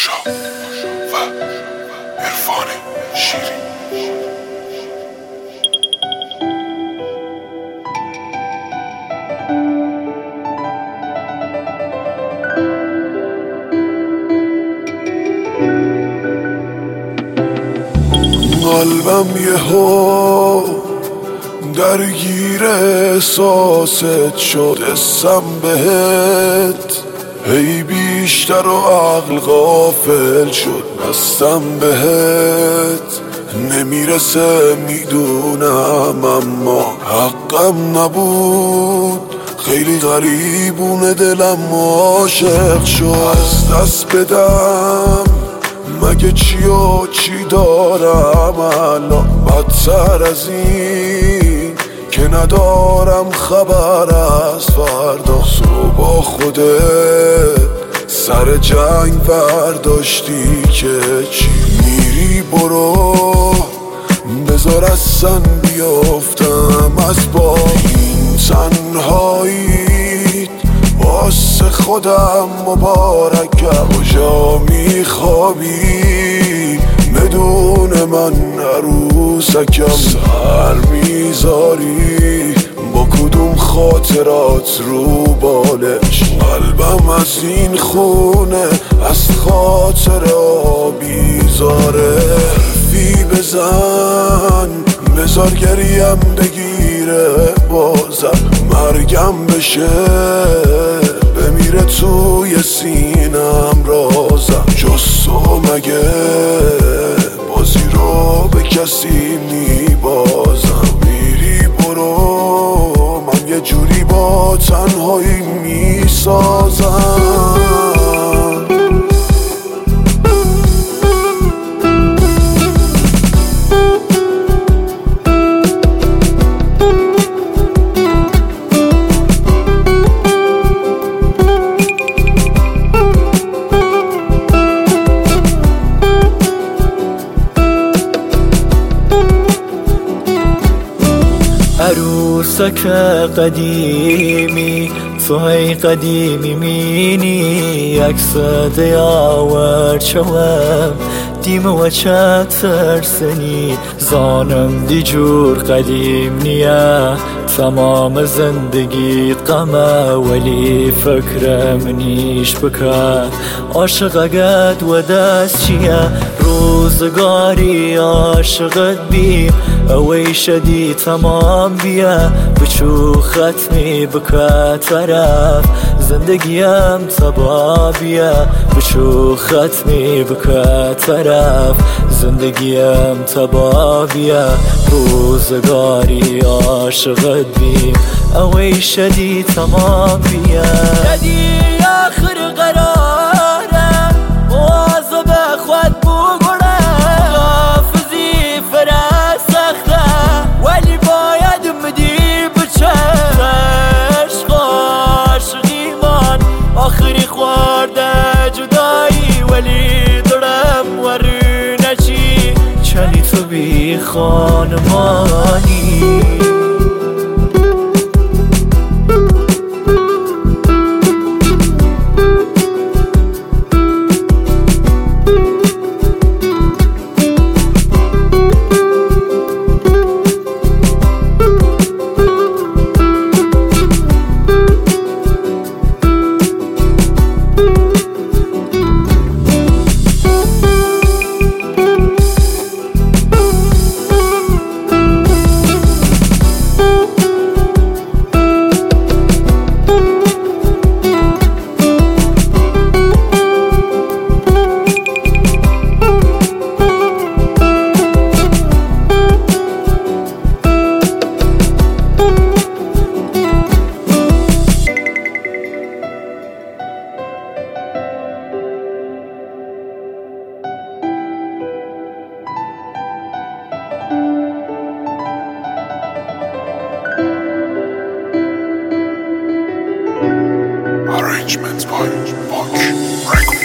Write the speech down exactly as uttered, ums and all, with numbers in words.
پاشا و عرفان شیری. قلبم یهو درگیر احساست شد، اسم بهت هی بیشتر و عقل غافل شد. هستم بهت نمیرسه میدونم، اما حقم نبود. خیلی غریبونه دلم عاشق شد. از دست بدم مگه چی و چی دارم الان، بدتر از این که ندارم خبر از فردا. صبح خودت سر جنگ برداشتی که چی میری برو، بذار اصلا بیافتم از با این تنهاییت. واسه خودم مبارکم، کجا میخوابی بدون من عروسکم. سر میذاری با کدوم خاطرات رو بالش، قلبم از این خونه از خاطر بیزاره. حرفی بزن بذار گریم بگیره بازم، مرگم بشه بمیره توی سینم رازم. جز تو مگه بازی رو به کسی میبازم؟ میری برو من یه جوری با تنهایی میسازم. عروسک قدیمی تو هی قدیمی مینی، عکس دیاور چوم دیم و چت ترسنی. زانم دی جور قدیم نیه تمام زندگیت غمه، ولی فکرم نیش بکه عاشقت و دست چیه. روزگاری عاشقت بیم اوی شدی تمام بیا، بچو ختمی بکه طرف زندگیم تبا بیا. بچو ختمی بکه طرف زندگیم تبا بیا. روزگاری عاشقت بیم اوی شدی تمام بیا. شدی آخر قراره مواظب خود بگره، حافظی فرس سخته ولی باید مدی بچه. عشق عاشقی من آخری خورده جدایی، ولی درم ور نچی چلی تو بی خانمانی. Arrangements by Bach Records.